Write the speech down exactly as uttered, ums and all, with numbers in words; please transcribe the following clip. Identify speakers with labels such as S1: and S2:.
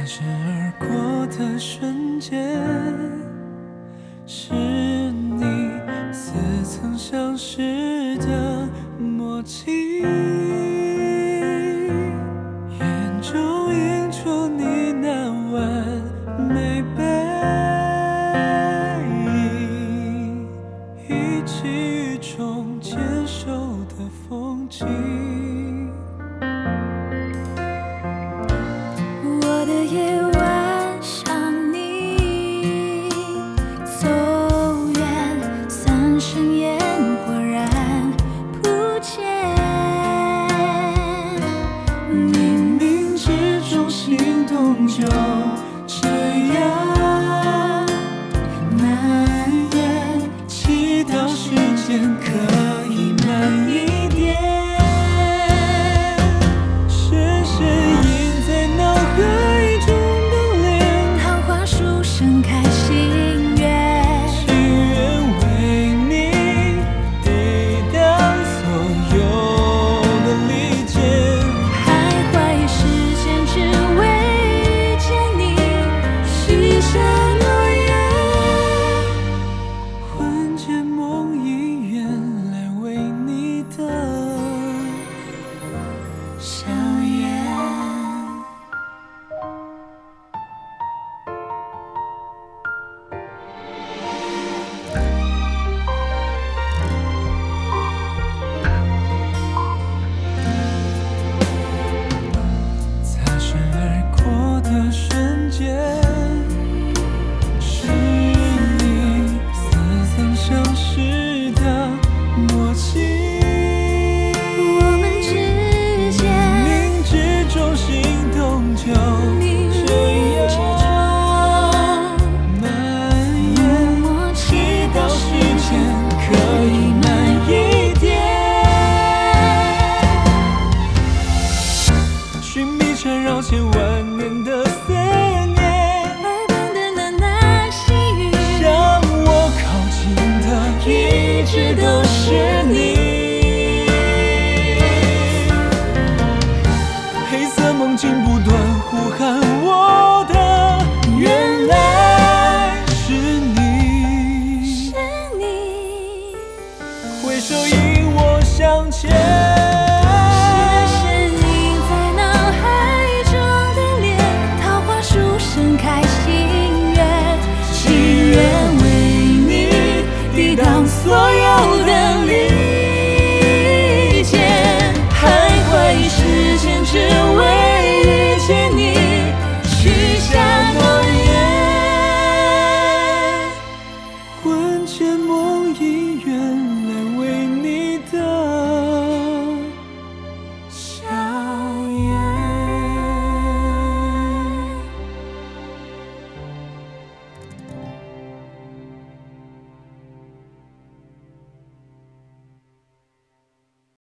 S1: 身而过的瞬间，是你似曾相识的默契，眼中映出你那完美背影，一起雨中牵手的风景。
S2: 我的夜晚想你，走远，三生烟火燃不见。
S1: 冥冥之中心动就这样蔓延，祈祷时间可以慢一点。深深印在脑海中的脸，
S2: 桃花树盛开心愿，
S1: 心愿为你抵挡所有的利剑。
S2: 徘徊世间只为遇见你，许下诺言，
S1: 魂牵梦萦，原来为你的
S2: 香烟。
S1: 擦身而过的瞬间，是你似曾相识的默契。
S2: 我们之间，
S1: 冥冥之中心动就
S2: 冥
S1: 这
S2: 冥之
S1: 样
S2: 中，
S1: 蔓
S2: 默
S1: 延，
S2: 默
S1: 祈
S2: 祈祷
S1: 祷时
S2: 时
S1: 间
S2: 间
S1: 可以慢一点。寻觅缠绕千万年的思念，
S2: 耳边的喃喃细语，
S1: 向我靠近的一直都是你。黑色梦境不断呼喊我的，原来是你。
S2: 是你，
S1: 挥手引我向前，
S2: 深深印在脑海中的脸，桃花树盛开心愿，
S1: 心愿为你抵挡所有的